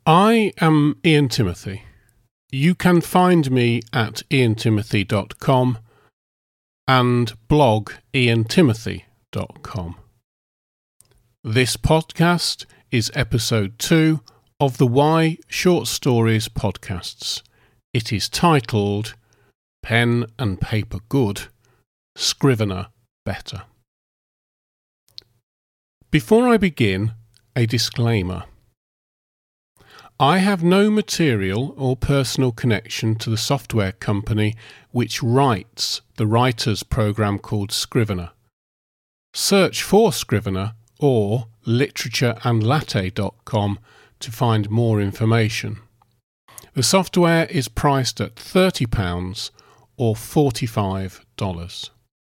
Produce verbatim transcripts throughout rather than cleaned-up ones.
I am Ian Timothy. You can find me at ian timothy dot com and blog ian timothy dot com. This podcast is episode two of the Why Short Stories podcasts. It is titled Pen and Paper Good, Scrivener Better. Before I begin, a disclaimer. I have no material or personal connection to the software company which writes the writer's program called Scrivener. Search for Scrivener or literature and latte dot com to find more information. The software is priced at thirty pounds or forty-five dollars.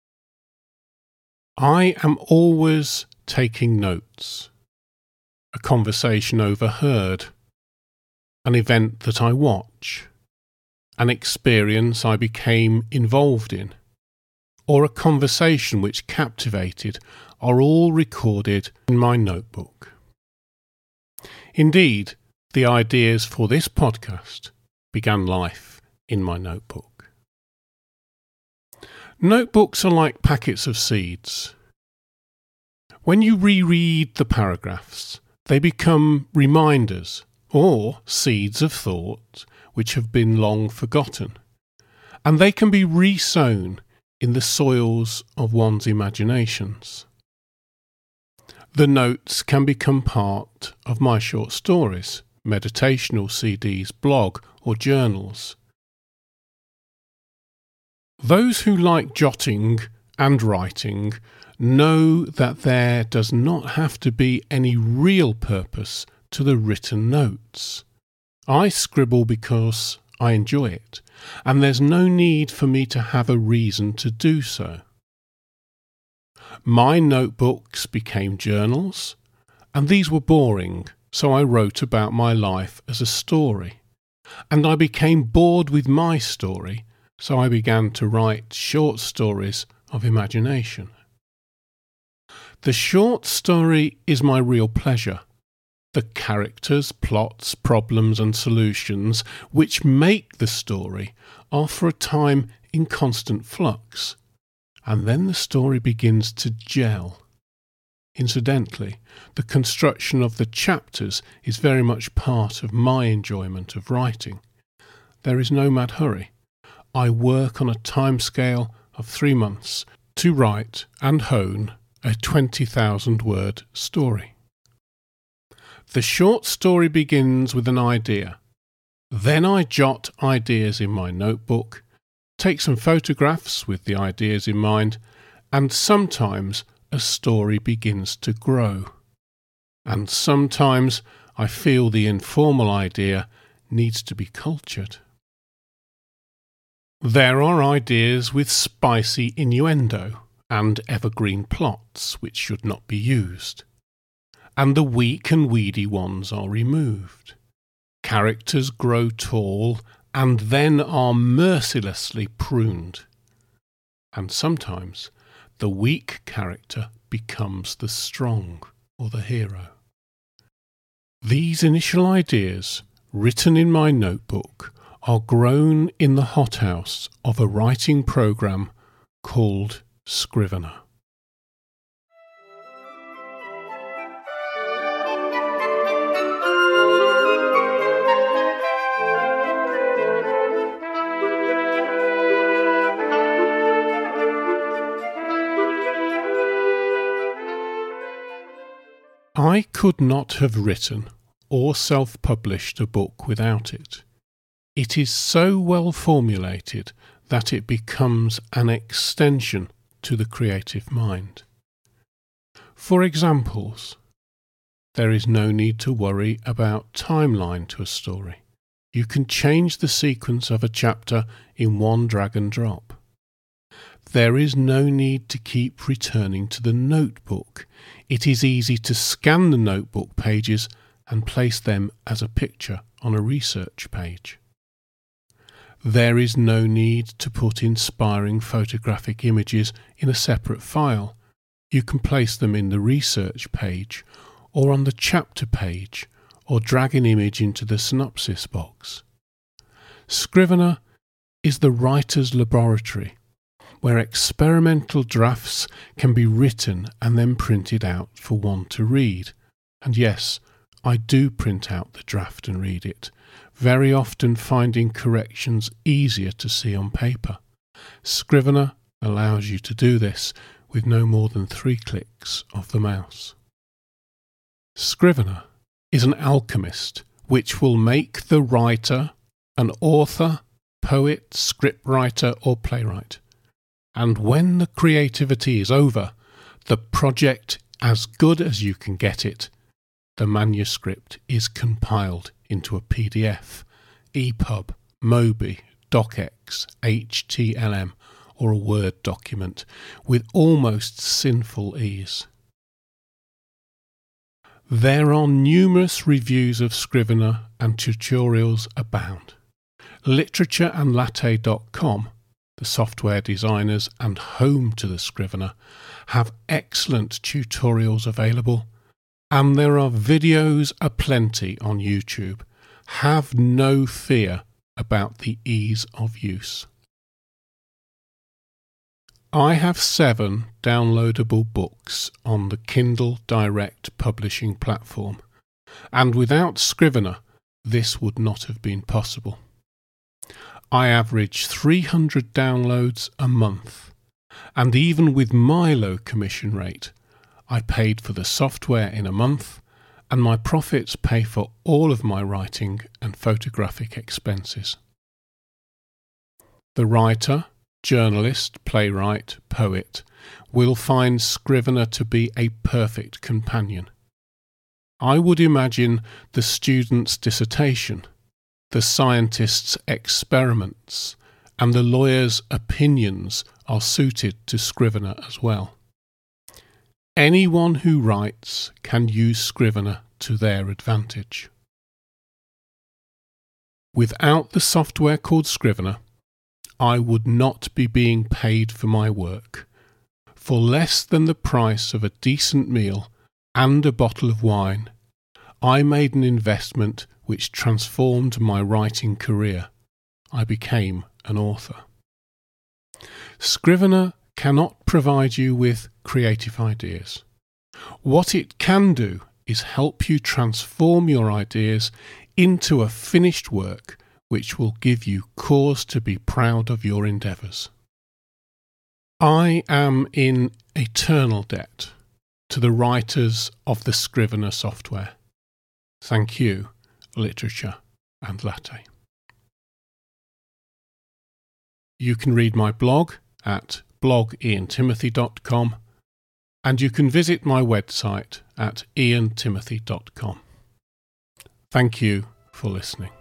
I am always taking notes. A conversation overheard. An event that I watch, an experience I became involved in, or a conversation which captivated are all recorded in my notebook. Indeed, the ideas for this podcast began life in my notebook. Notebooks are like packets of seeds. When you reread the paragraphs, they become reminders or seeds of thought which have been long forgotten, and they can be re-sown in the soils of one's imaginations. The notes can become part of my short stories, meditational C Ds, blog or journals. Those who like jotting and writing know that there does not have to be any real purpose to the written notes. I scribble because I enjoy it, and there's no need for me to have a reason to do so. My notebooks became journals, and these were boring, so I wrote about my life as a story. And I became bored with my story, so I began to write short stories of imagination. The short story is my real pleasure. The characters, plots, problems and solutions which make the story are for a time in constant flux, and then the story begins to gel. Incidentally, the construction of the chapters is very much part of my enjoyment of writing. There is no mad hurry. I work on a timescale of three months to write and hone a twenty thousand word story. The short story begins with an idea. Then I jot ideas in my notebook, take some photographs with the ideas in mind, and sometimes a story begins to grow. And sometimes I feel the informal idea needs to be cultured. There are ideas with spicy innuendo and evergreen plots which should not be used. And the weak and weedy ones are removed. Characters grow tall and then are mercilessly pruned. And sometimes the weak character becomes the strong or the hero. These initial ideas, written in my notebook, are grown in the hothouse of a writing program called Scrivener. I could not have written or self-published a book without it. It is so well formulated that it becomes an extension to the creative mind. For examples, there is no need to worry about timeline to a story. You can change the sequence of a chapter in one drag and drop. There is no need to keep returning to the notebook. It is easy to scan the notebook pages and place them as a picture on a research page. There is no need to put inspiring photographic images in a separate file. You can place them in the research page or on the chapter page or drag an image into the synopsis box. Scrivener is the writer's laboratory, where experimental drafts can be written and then printed out for one to read. And yes, I do print out the draft and read it, very often finding corrections easier to see on paper. Scrivener allows you to do this with no more than three clicks of the mouse. Scrivener is an alchemist which will make the writer an author, poet, scriptwriter or playwright. And when the creativity is over, the project as good as you can get it, the manuscript is compiled into a P D F, E P U B, Mobi, DocX, H T M L, or a Word document with almost sinful ease. There are numerous reviews of Scrivener and tutorials abound. literature and latte dot com, the software designers and home to the Scrivener, have excellent tutorials available, and there are videos aplenty on YouTube. Have no fear about the ease of use. I have seven downloadable books on the Kindle Direct publishing platform, and without Scrivener this would not have been possible. I average three hundred downloads a month, and even with my low commission rate, I paid for the software in a month, and my profits pay for all of my writing and photographic expenses. The writer, journalist, playwright, poet will find Scrivener to be a perfect companion. I would imagine the student's dissertation, the scientist's experiments, and the lawyer's opinions are suited to Scrivener as well. Anyone who writes can use Scrivener to their advantage. Without the software called Scrivener, I would not be being paid for my work. For less than the price of a decent meal and a bottle of wine, I made an investment which transformed my writing career. I became an author. Scrivener cannot provide you with creative ideas. What it can do is help you transform your ideas into a finished work which will give you cause to be proud of your endeavours. I am in eternal debt to the writers of the Scrivener software. Thank you, Literature and Latte. You can read my blog at blog ian timothy dot com, and you can visit my website at ian timothy dot com. Thank you for listening.